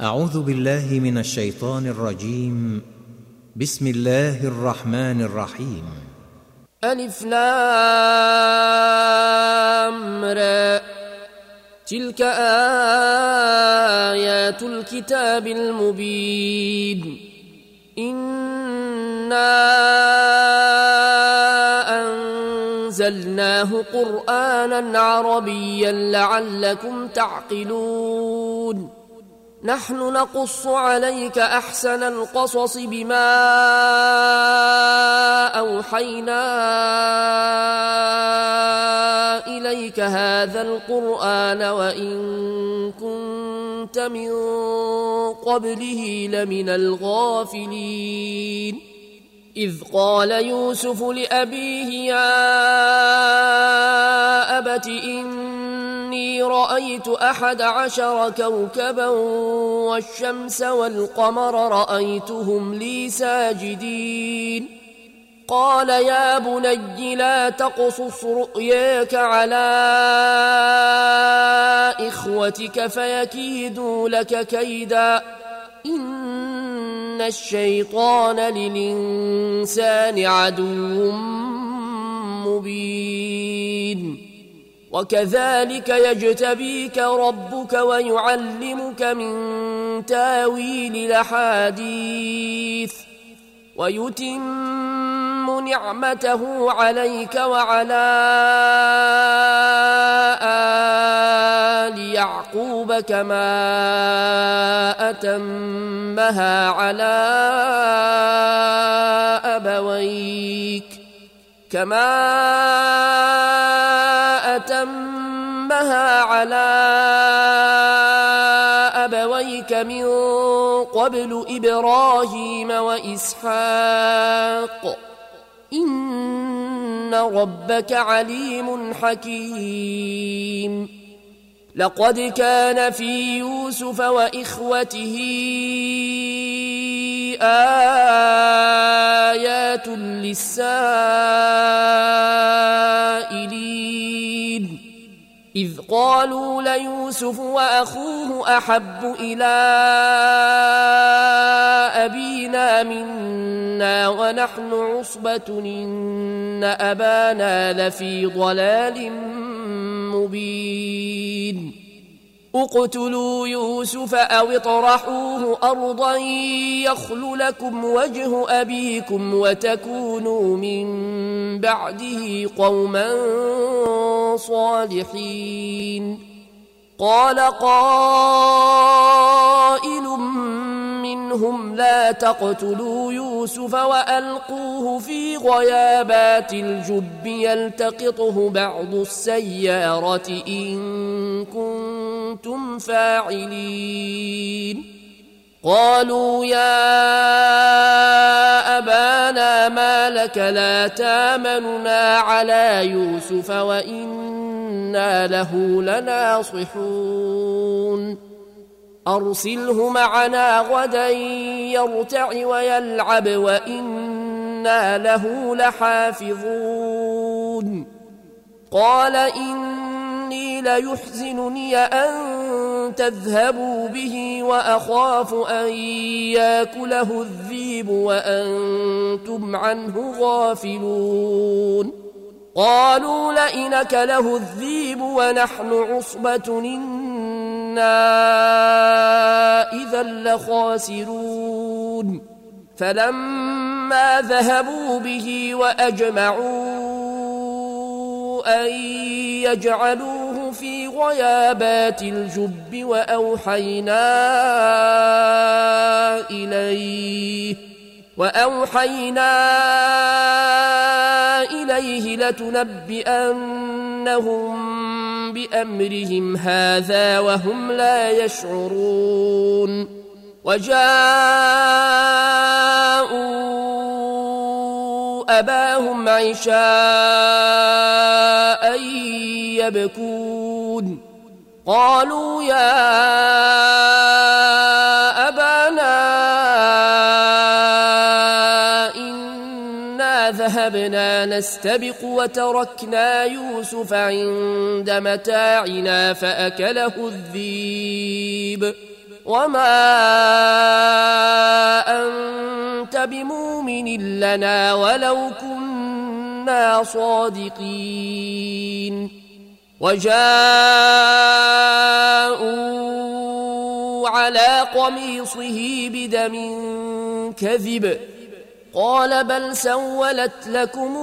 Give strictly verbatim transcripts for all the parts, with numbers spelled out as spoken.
أعوذ بالله من الشيطان الرجيم. بسم الله الرحمن الرحيم. ألف لام را تلك آيات الكتاب المبين إنا أنزلناه قرآنا عربيا لعلكم تعقلون نحن نقص عليك أحسن القصص بما أوحينا إليك هذا القرآن وإن كنت من قبله لمن الغافلين إذ قال يوسف لأبيه يا أبت إني رأيت أحد عشر كوكبا والشمس والقمر رأيتهم لي ساجدين قال يا بني لا تقصص رؤياك على إخوتك فيكيدوا لك كيدا إن الشيطان للإنسان عدو مبين وكذلك يجتبيك ربك ويعلمك من تاويل الأحاديث ويتم نعمته عليك وعلى آل يعقوب كما أتمها على أبويك كما أتمها على أبويك من قبل إبراهيم وإسحاق إن ربك عليم حكيم لقد كان في يوسف وإخوته آيات للسائلين إذ قالوا ليوسف وأخوه أحب إلى أبينا منا ونحن عصبة إن أبانا لفي ضلال مبين اقتلوا يوسف أو اطرحوه أرضا يخل لكم وجه أبيكم وتكونوا من بعده قوما صالحين قال قائل منهم لا تقتلوا يوسف وألقوه في غيابات الجب يلتقطه بعض السيارة إن كنتم فاعلين قالوا يا أبانا ما لك لا تامننا على يوسف وإنا له لناصحون أرسله معنا غدا يرتع ويلعب وإنا له لحافظون قال إني ليحزنني أن تذهبوا به وأخاف أن يأكله الذئب وأنتم عنه غافلون قالوا لئن أكله الذئب ونحن عصبة إنا إذا لخاسرون فلما ذهبوا به وأجمعوا أن يجعلوه في غيابات الجب وأوحينا إليه وأوحينا إليه لتنبئنهم بأمرهم هذا وهم لا يشعرون وجاءوا أباهم عشاء يبكون قالوا يا أبانا إنا ذهبنا نستبق وتركنا يوسف عند متاعنا فأكله الذئب وما أنت بمؤمن لنا ولو كنا صادقين. وجاءوا على قميصه بدم كذب قال بل سولت لكم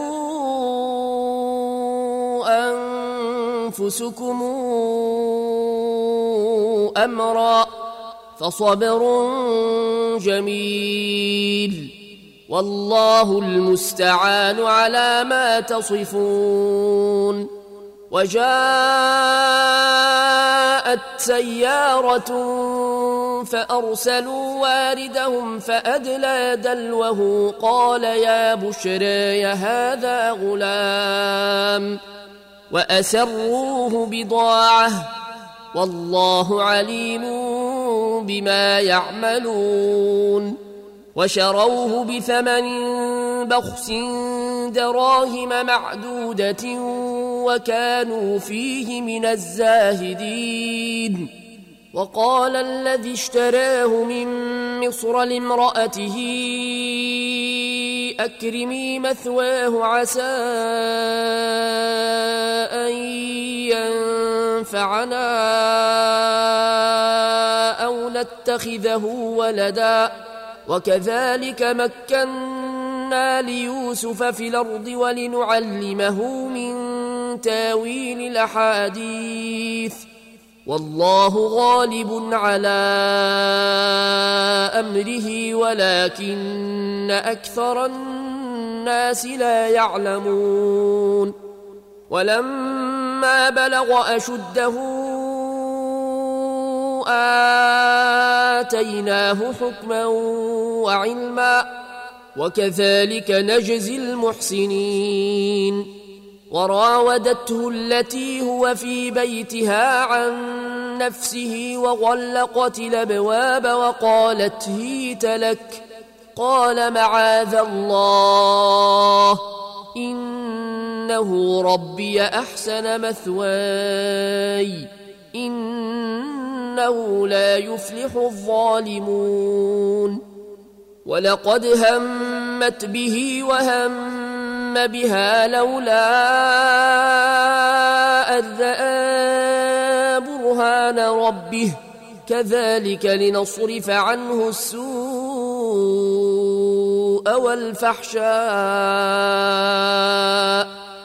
أنفسكم أمرا فصبر جميل والله المستعان على ما تصفون. وجاءت سيارة فأرسلوا واردهم فأدلى دلوه قال يا بشرى هذا غلام وأسروه بضاعة والله عليم بما يعملون. وشروه بثمن بخس دراهم معدودة وكانوا فيه من الزاهدين. وقال الذي اشتراه من مصر لامرأته أكرمي مثواه عسى أن ينفعنا أو نتخذه ولدا وكذلك مكنا ليوسف في الأرض ولنعلمه من تاويل الأحاديث والله غالب على أمره ولكن أكثر الناس لا يعلمون. ولما بلغ أشده آتيناه حكما وعلما وكذلك نجزي المحسنين. وراودته التي هو في بيتها عن نفسه وغلقت الأبواب وقالت هيت لك قال معاذ الله إنه ربي أحسن مثواي إنه لا يفلح الظالمون. ولقد همت به وهم بها لولا أن رأى برهان ربه كذلك لنصرف عنه السوء والفحشاء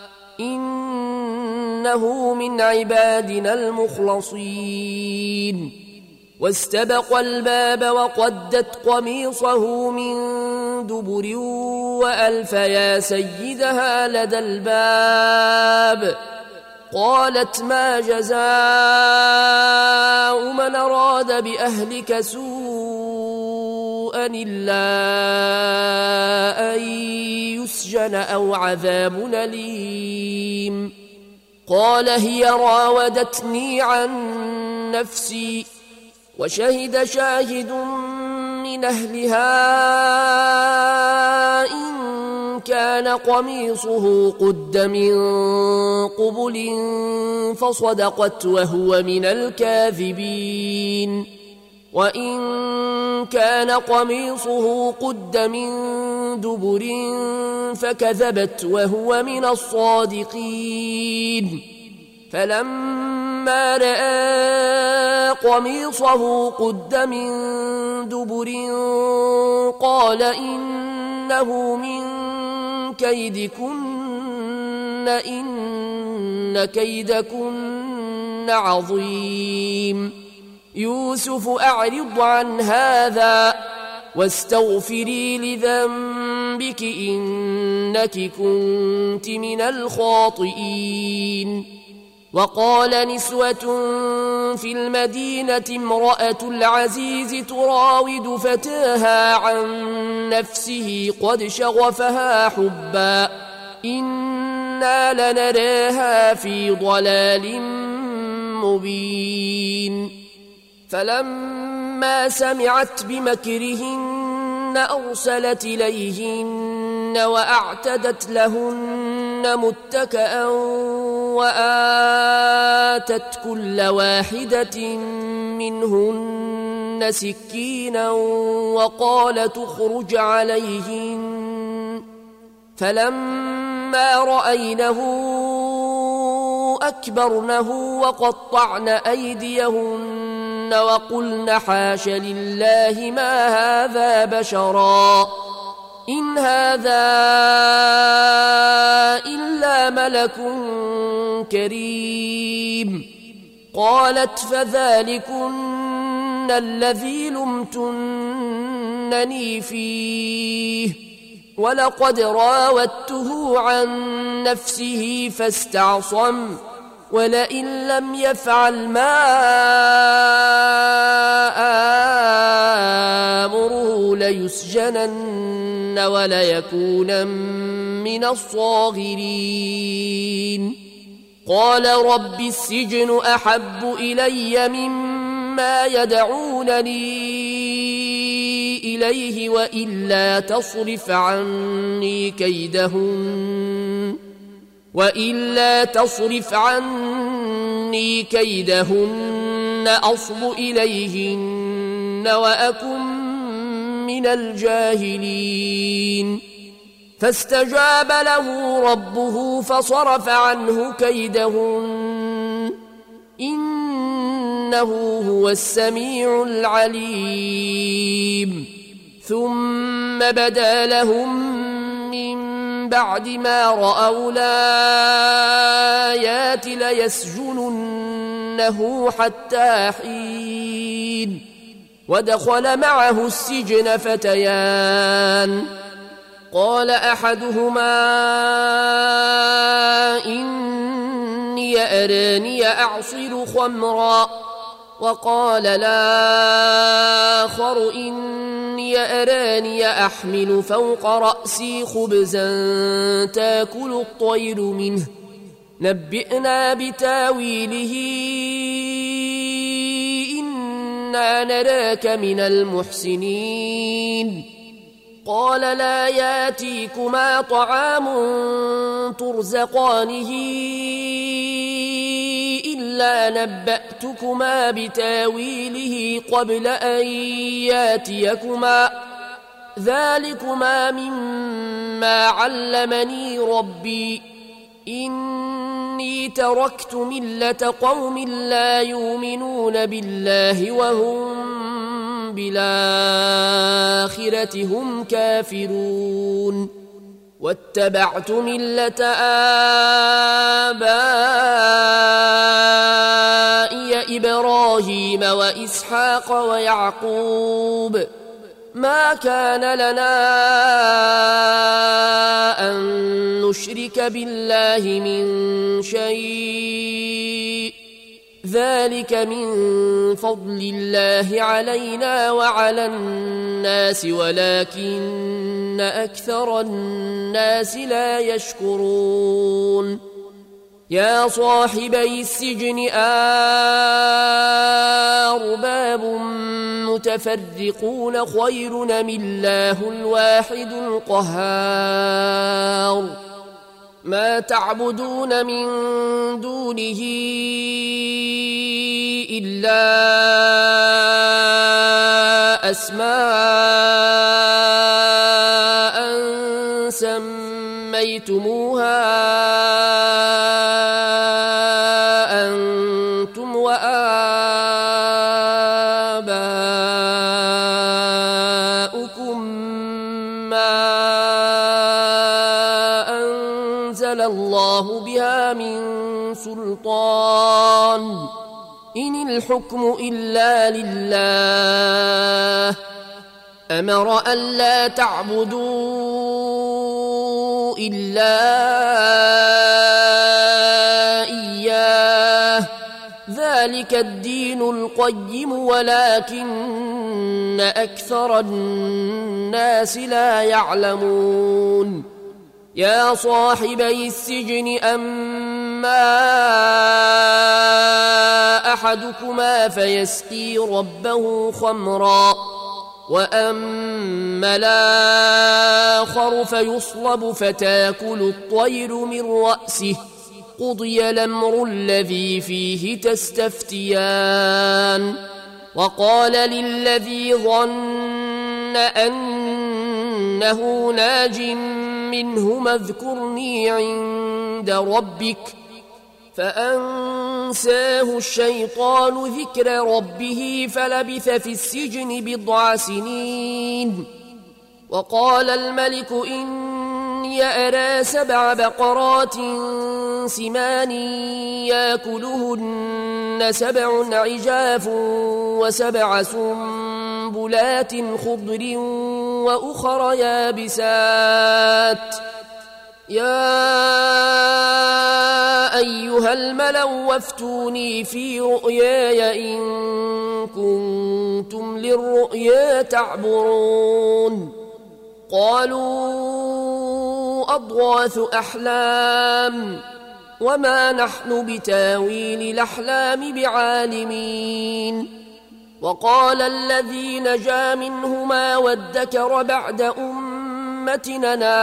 إنه من عبادنا المخلصين. واستبق الباب وقدت قميصه من دبر وألف يا سيدها لدى الباب قالت ما جزاء من أراد بأهلك سوءا إلا أن يسجن أو عذاب أليم. قال هي راودتني عن نفسي وشهد شاهد من أهلها إن كان قميصه قد من قبل فصدقت وهو من الكاذبين وإن كان قميصه قد من دبر فكذبت وهو من الصادقين. فلما رأى قميصه قد من دبر قال إنه من كيدكن إن كيدكن عظيم. يوسف أعرض عن هذا واستغفري لذنبك إنك كنت من الخاطئين. وقال نسوة في المدينة امرأة العزيز تراود فتاها عن نفسه قد شغفها حبا إنا لنراها في ضلال مبين. فلما سمعت بمكرهن أرسلت إليهن وأعتدت لهن متكئا وآتت كل واحدة منهن سكينا وقال تخرج عليهن فلما رأينه أكبرنه وقطعن أيديهن وقلن حاش لله ما هذا بشرا إن هذا إلا ملك كريم. قالت فذلكن الذي لمتنني فيه ولقد راودته عن نفسه فاستعصم ولئن لم يفعل ما آمره ليسجنن وليكونن من الصاغرين. قال رب السجن أحب إلي مما يدعونني إليه وإلا تصرف عني كيدهن وإلا تصرف عني كيدهن أصب إليهن وأكن من الجاهلين. فاستجاب له ربه فصرف عنه كيدهن إنه هو السميع العليم. ثم بدا لهم من بعد ما رأوا الآيات ليسجننه حتى حين. ودخل معه السجن فتيان قال أحدهما إني أراني أعصر خمرا وقال الآخر إني أراني أحمل فوق رأسي خبزا تأكل الطير منه نبئنا بتاويله إنا نراك من المحسنين. قال لا ياتيكما طعام ترزقانه إلا نبأتكما بتاويله قبل أن ياتيكما ذلكما مما علمني ربي إني تركت ملة قوم لا يؤمنون بالله وهم بالآخرة هم كافرون واتبعت ملة آبائي إبراهيم وإسحاق ويعقوب ما كان لنا أن نشرك بالله من شيء ذلك من فضل الله علينا وعلى الناس ولكن أكثر الناس لا يشكرون. يا صاحبي السجن أرباب متفرقون خير أم الله الواحد القهار ما تعبدون من دونه إلا أسماء سميتموها أنتم وآباؤكم ما أنزل الله بها من سلطان إن الحكم إلا لله أمر ألا تعبدوا إلا إياه ذلك الدين القيم ولكن أكثر الناس لا يعلمون. يا صاحبي السجن أما أحدكما فيسقي ربه خمرا وأما الآخر فيصلب فتاكل الطير من رأسه قضي الأمر الذي فيه تستفتيان وقال للذي ظن أنه ناج منهما اذكرني عند ربك فأنساه الشيطان ذكر ربه فلبث في السجن بضع سنين. وقال الملك إني أرى سبع بقرات سمان يأكلهن سبع عجاف وسبع سنبلات خضر وأخر يابسات يا أيها الملأ وافتوني في رؤياي إن كنتم للرؤيا تعبرون. قالوا أضغاث أحلام وما نحن بتاويل الأحلام بعالمين. وقال الذي نجا منهما وادكر بعد أمتنا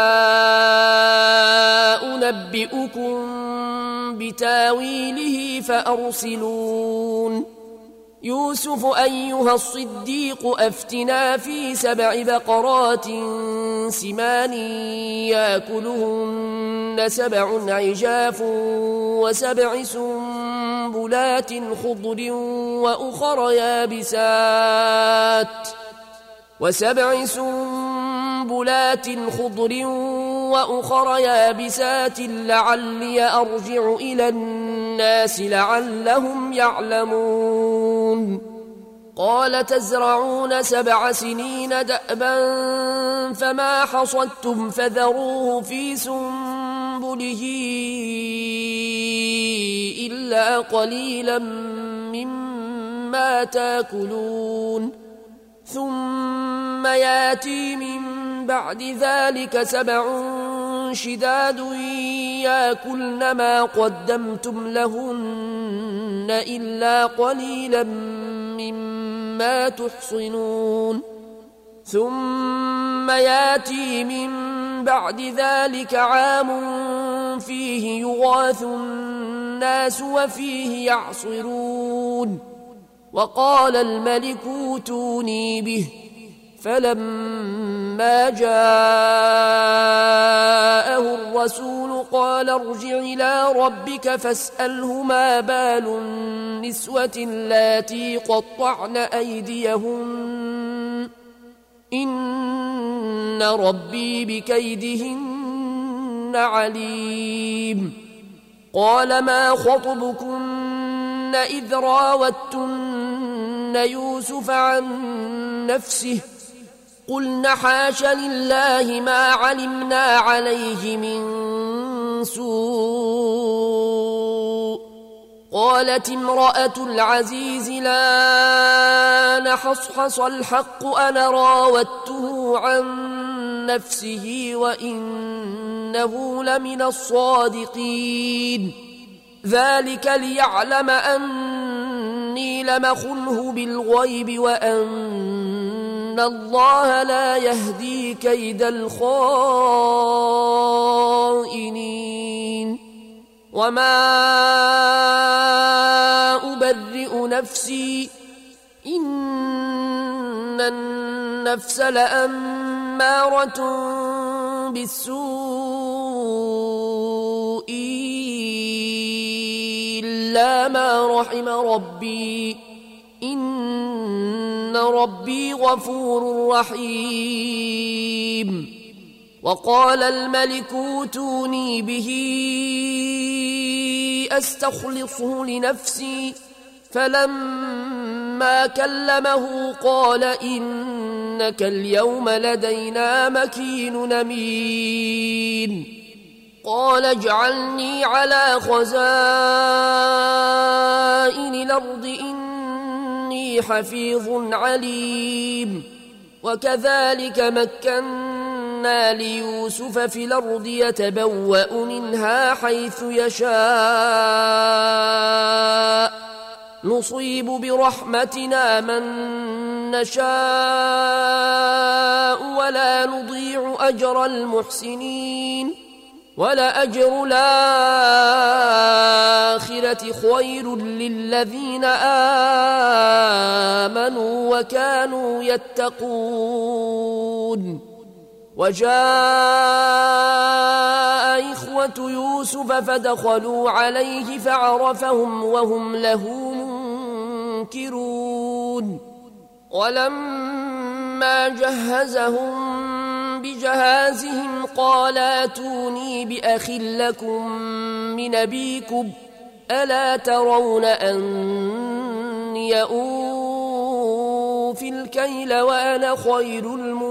أنبئكم بتاويله فأرسلون. يوسف أيها الصديق أفتنا في سبع بقرات سمان يأكلهن سبع عجاف وسبع سنبلات خضر وأخر يابسات وسبع سنبلات خضر وأخر يابسات لعلي أرجع إلى الناس لعلهم يعلمون. قال تزرعون سبع سنين دأبا فما حصدتم فذروه في سنبله إلا قليلا مما تأكلون. ثم ياتي من بعد ذلك سبع شداد يأكلن ما قدمتم لهن إلا قليلا مما تحصنون. ثم ياتي من بعد ذلك عام فيه يغاث الناس وفيه يعصرون. وقال الملك اوتوني به فلما جاءه الرسول قال ارجع إلى ربك فاسأله ما بال النسوة اللاتي قطعن أيديهن إن ربي بكيدهن عليم. قال ما خطبكن إذ راوتن يوسف عن نفسه قلن حاش لله ما علمنا عليه من سوء. قالت امرأة العزيز لا نحصحص الحق أنا راودته عن نفسه وإنه لمن الصادقين. ذلك ليعلم أني لمخنه بالغيب وأن الله لا يهدي كيد الخائنين. وما أبرئ نفسي إن النفس لأمارة بالسوء إلا ما رحم ربي إن ربي غفور رحيم. وقال الملك اوتوني به أستخلصه لنفسي فلما كلمه قال إنك اليوم لدينا مكين أمين. قال اجعلني على خزائن الأرض إني حفيظ عليم. وكذلك مكنا ليوسف في الأرض يتبوأ منها حيث يشاء نصيب برحمتنا من نشاء ولا نضيع أجر المحسنين. ولأجر الآخرة خير للذين آمنوا وكانوا يتقون. وجاء إخوة يوسف فدخلوا عليه فعرفهم وهم له منكرون. ولما جهزهم بجهازهم قال ائتوني بأخ لكم من أبيكم ألا ترون أني أوفي الكيل وأنا خير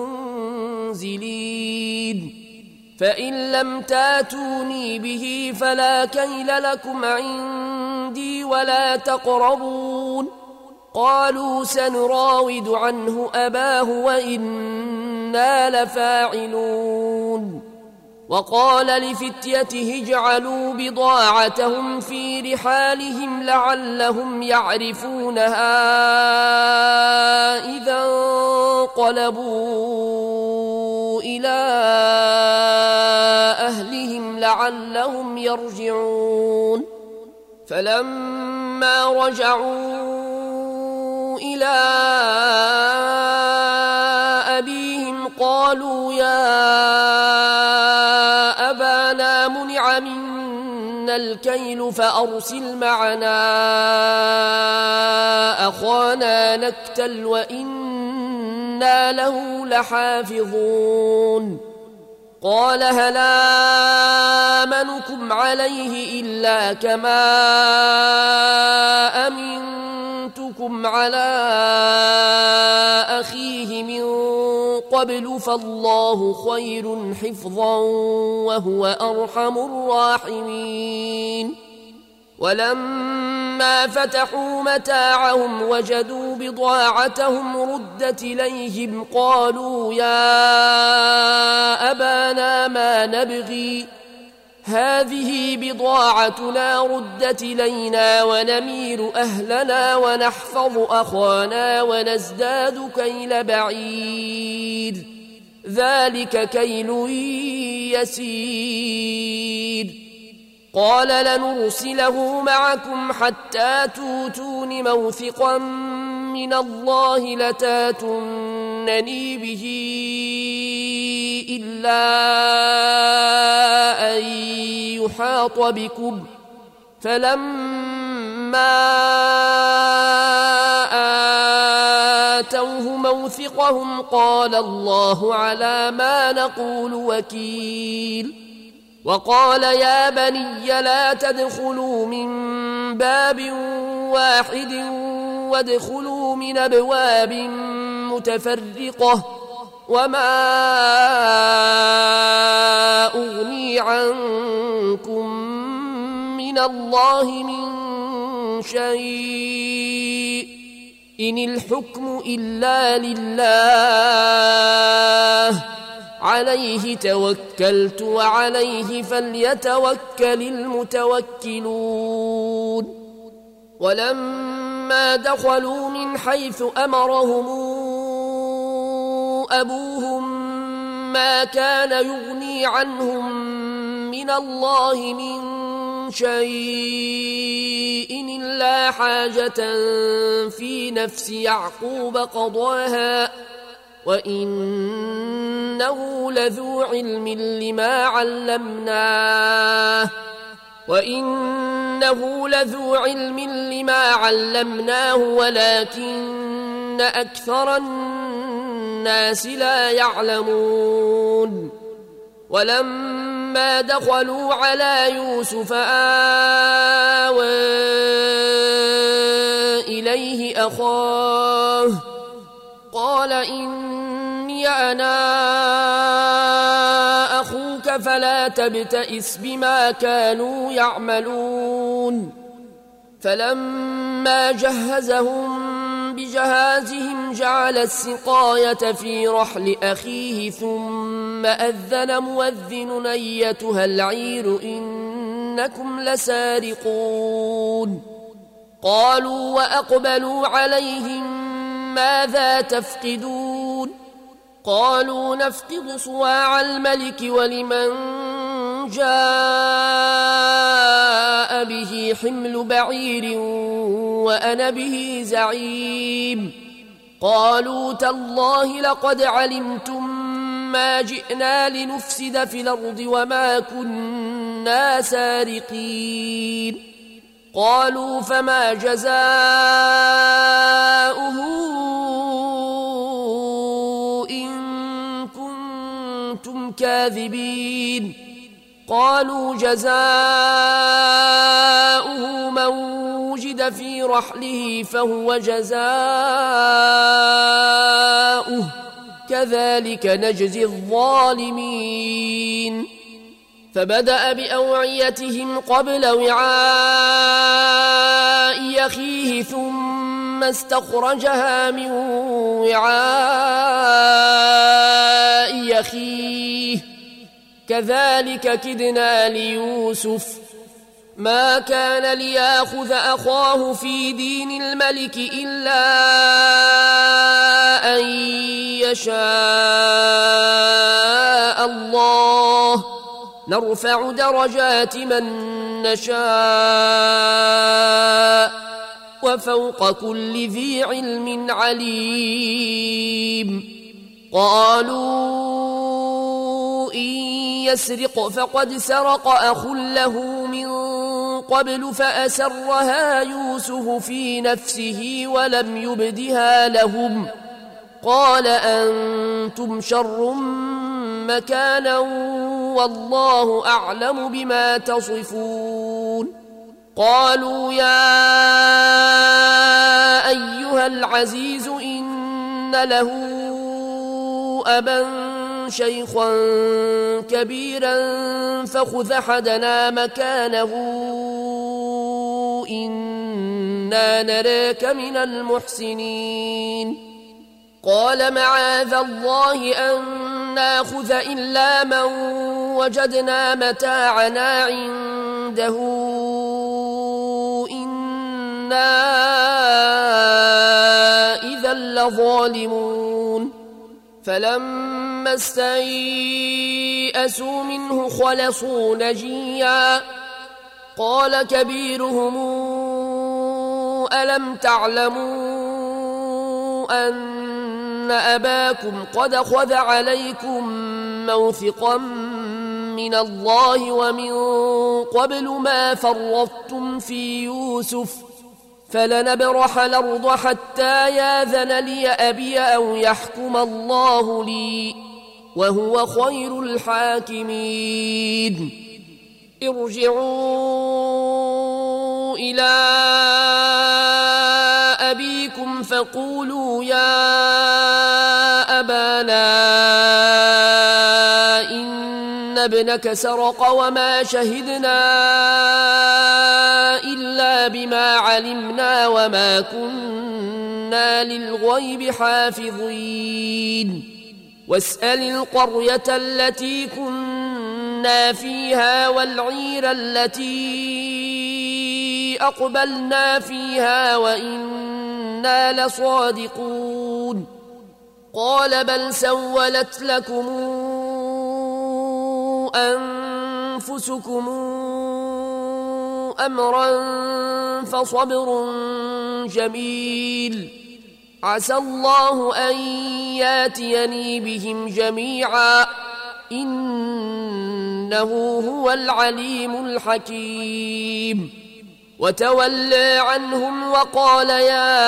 المنزلين. فإن لم تاتوني به فلا كيل لكم عندي ولا تقربون. قالوا سنراود عنه أباه وإنا لفاعلون. وقال لفتيته اجعلوا بضاعتهم في رحالهم لعلهم يعرفونها إذا انقلبوا إلى أهلهم لعلهم يرجعون. فلما رجعوا إلى أبيهم قالوا يا أبانا منع منا الكيل فأرسل معنا أخانا نكتل وإنا له لحافظون. قال هل آمنكم عليه إلا كما أمنتكم على أخيه من قبل فالله خير حفظا وهو أرحم الراحمين. ولما فتحوا متاعهم وجدوا بضاعتهم ردت إليهم قالوا يا أبانا ما نبغي هذه بضاعتنا ردت إلينا ونمير أهلنا ونحفظ أخانا ونزداد كيل بعير ذلك كيل يسير. قال لنرسله معكم حتى توتون موثقا من الله لتاتونني به إلا أن يحاط بكم. فلما آتوه موثقهم قال الله على ما نقول وكيل. وقال يا بني لا تدخلوا من باب واحد وادخلوا من أبواب متفرقة وما أغني عنكم من الله من شيء إن الحكم إلا لله عليه توكلت وعليه فليتوكل المتوكلون. ولما دخلوا من حيث أمرهم أبوهم ما كان يغني عنهم من الله من شيء إلا حاجة في نفس يعقوب قضاها وإنه لذو علم لما علمناه وإنه لذو علم لما علمناه ولكن أكثر الناس لا يعلمون. ولما دخلوا على يوسف آوى إليه أخاه قال إني أنا أخوك فلا تبتئس بما كانوا يعملون. فلما جهزهم بجهازهم جعل السقاية في رحل أخيه ثم أذن مؤذن أيتها العير إنكم لسارقون. قالوا وأقبلوا عليهم ماذا تفقدون؟ قالوا نفقد صواع الملك ولمن جاء به حمل بعير وأنا به زعيم قالوا تالله لقد علمتم ما جئنا لنفسد في الأرض وما كنا سارقين قالوا فما جزاؤه إن كنتم كاذبين قالوا جزاؤه من وجد في رحله فهو جزاؤه كذلك نجزي الظالمين فبدأ بأوعيتهم قبل وعاء أخيه ثم استخرجها من وعاء أخيه كذلك كدنا ليوسف ما كان ليأخذ أخاه في دين الملك إلا أن يشاء الله نرفع درجات من نشاء وفوق كل ذي علم عليم قالوا إن يسرق فقد سرق أخ له من قبل فأسرها يوسف في نفسه ولم يبدها لهم قال أنتم شر مكانا والله أعلم بما تصفون قالوا يا أيها العزيز إن له أبا شيخا كبيرا فخذ أحدنا مكانه إنا نراك من المحسنين قال معاذ الله أن ناخذ إلا من وجدنا متاعنا عنده إنا إذا لظالمون فلما استيئسوا منه خلصوا نجيا قال كبيرهم ألم تعلموا أن أباكم قد خذ عليكم موثقا من الله ومن قبل ما فرطتم في يوسف فلنبرح الأرض حتى ياذن لي أبي أو يحكم الله لي وهو خير الحاكمين ارجعوا إلى أبيكم فقولوا يا أبانا إن ابنك سرق وما شهدنا إلا بما علمنا وما كنا للغيب حافظين واسأل القرية التي كنا فيها والعير التي أقبلنا فيها وإنا لصادقون قال بل سولت لكم أنفسكم أمرا فصبر جميل عسى الله أن ياتيني بهم جميعا إنه هو العليم الحكيم وتولى عنهم وقال يا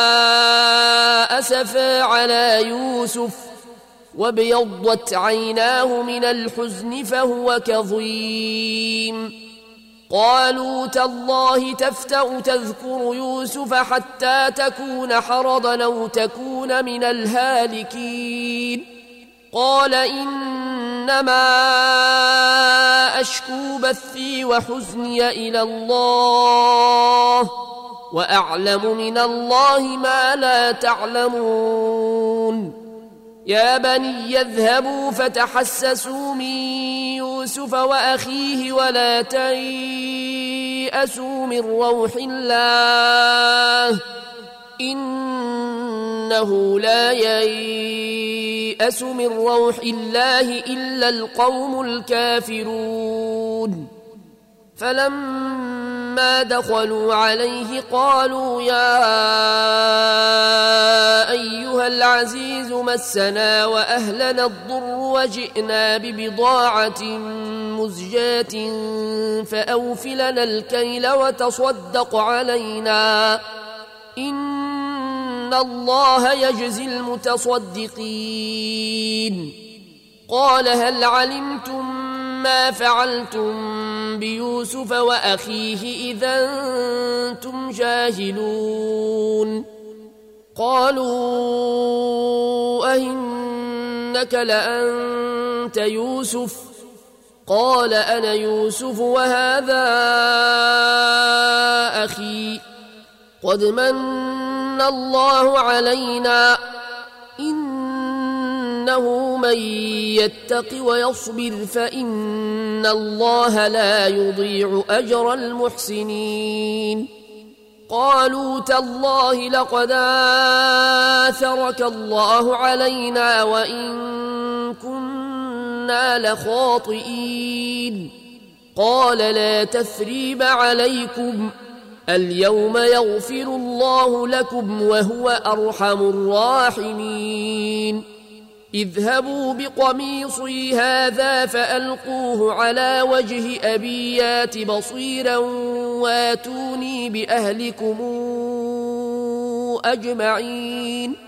أسفا على يوسف وابيضت عيناه من الحزن فهو كظيم قالوا تالله تفتأ تذكر يوسف حتى تكون حرضا أو تكون من الهالكين قال إنما أشكو بثي وحزني إلى الله وأعلم من الله ما لا تعلمون يا بني يذهبوا فتحسسوا من يوسف وأخيه ولا تيأسوا من روح الله إنه لا ييأس ييأس من روح الله إلا القوم الكافرون فلما دخلوا عليه قالوا يا أيها العزيز مسنا وأهلنا الضر وجئنا ببضاعة مزجاة فأوف لنا الكيل وتصدق علينا إن الله يجزي المتصدقين قال هل علمتم ما فعلتم بيوسف وأخيه إذا أنتم جاهلون قالوا أئنك لأنت يوسف قال أنا يوسف وهذا أخي قد من الله علينا إنه من يتق ويصبر فإن الله لا يضيع أجر المحسنين قالوا تالله لقد آثرك الله علينا وإن كنا لخاطئين قال لا تثريب عليكم اليوم يغفر الله لكم وهو أرحم الراحمين اذهبوا بقميصي هذا فألقوه على وجه أبي يات بصيرا واتوني بأهلكم أجمعين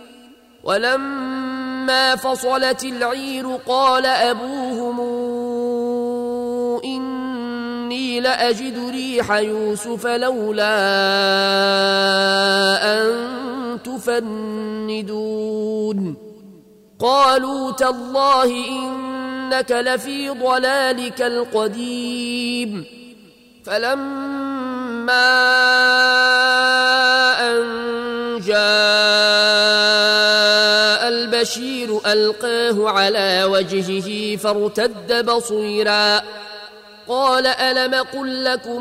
ولما فصلت العير قال أبوهم إني لأجد ريح يوسف لولا أن تفندون قالوا تالله إنك لفي ضلالك القديم فلما أن جاء البشير ألقاه على وجهه فارتد بصيرا قال ألم قل لكم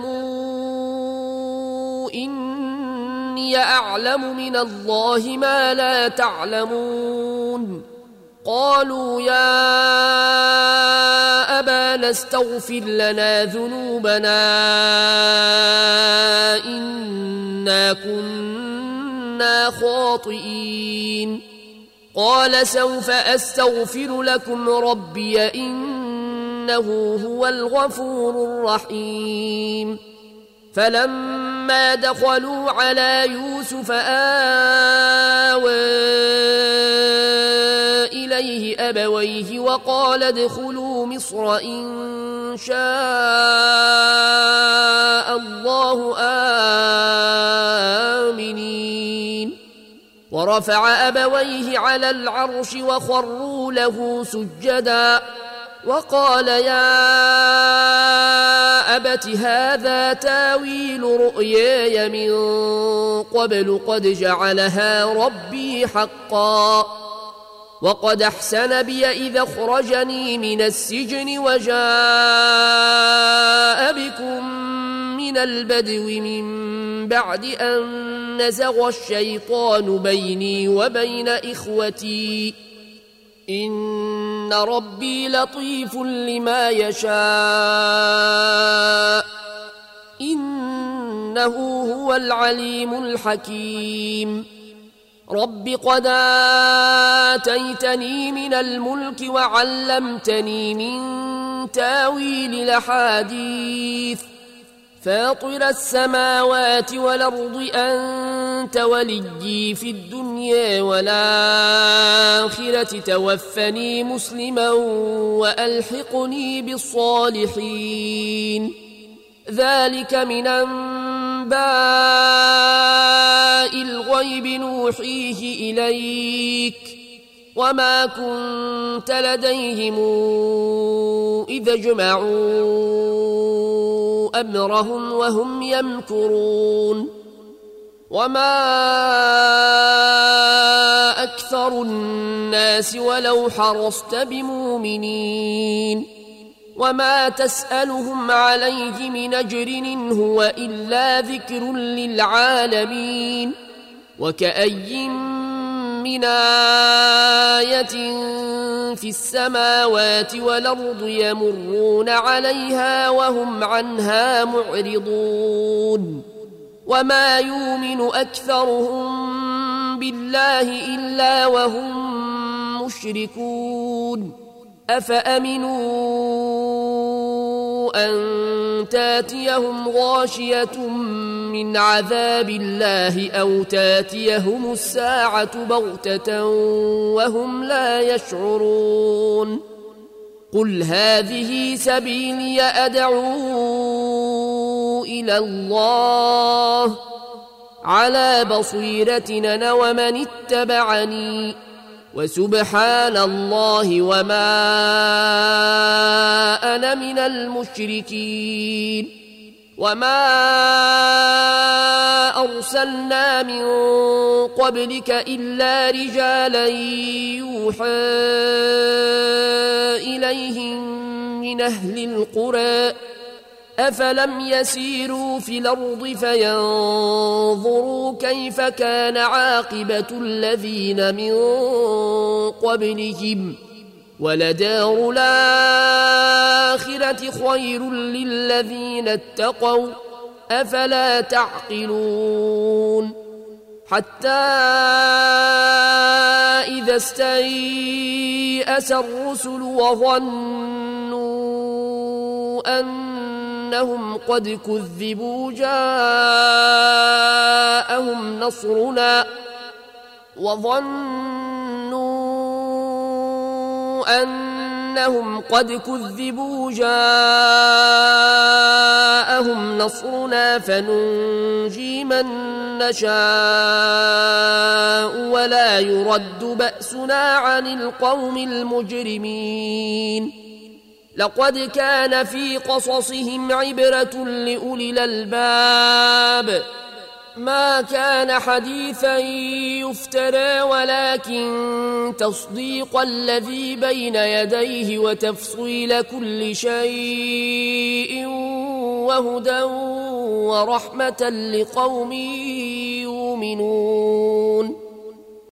إني أعلم من الله ما لا تعلمون قالوا يا أبانا استغفر لنا ذنوبنا إنا كنا خاطئين قال سوف أستغفر لكم ربي إنه هو الغفور الرحيم فلما دخلوا على يوسف آوى إليه أبويه وقال ادخلوا مصر إن شاء الله آمنين ورفع أبويه على العرش وخروا له سجدا وقال يا أبت هذا تاويل رؤياي من قبل قد جعلها ربي حقا وقد أحسن بي إذا أخرجني من السجن وجاء بكم من البدو من بعد أن نزغ الشيطان بيني وبين إخوتي إن ربي لطيف لما يشاء إنه هو العليم الحكيم رب قد آتيتني من الملك وعلمتني من تاويل الأحاديث فاطر السماوات والأرض أنت وليي في الدنيا والآخرة توفني مسلما وألحقني بالصالحين ذلك من أنباء الغيب نوحيه إليك وما كنت لديهم إذا جمعوا أمرهم وهم يمكرون وما أكثر الناس ولو حرصت بمؤمنين وما تسألهم عليه من أجر إن هو إلا ذكر للعالمين وكأي من آية في السماوات والأرض يمرون عليها وهم عنها معرضون وما يؤمن أكثرهم بالله إلا وهم مشركون أفأمنوا أن تاتيهم غاشية من عذاب الله أو تاتيهم الساعة بغتة وهم لا يشعرون قل هذه سبيلي أدعو إلى الله على بصيرة أنا ومن اتبعني وسبحان الله وما أنا من المشركين وما أرسلنا من قبلك إلا رجالا يوحى إليهم من أهل القرى أفلم يسيروا في الأرض فينظروا كيف كان عاقبة الذين من قبلهم ولدار الآخرة خير للذين اتقوا أفلا تعقلون حتى إذا استيأس الرسل وظنوا أنهم قد كذبوا جاءهم نصرنا وظنوا أنهم قد كذبوا جاءهم نصرنا فننجي من نشاء ولا يرد بأسنا عن القوم المجرمين لقد كان في قصصهم عبرة لأولي الألباب ما كان حديثا يفترى ولكن تصديق الذي بين يديه وتفصيل كل شيء وهدى ورحمة لقوم يؤمنون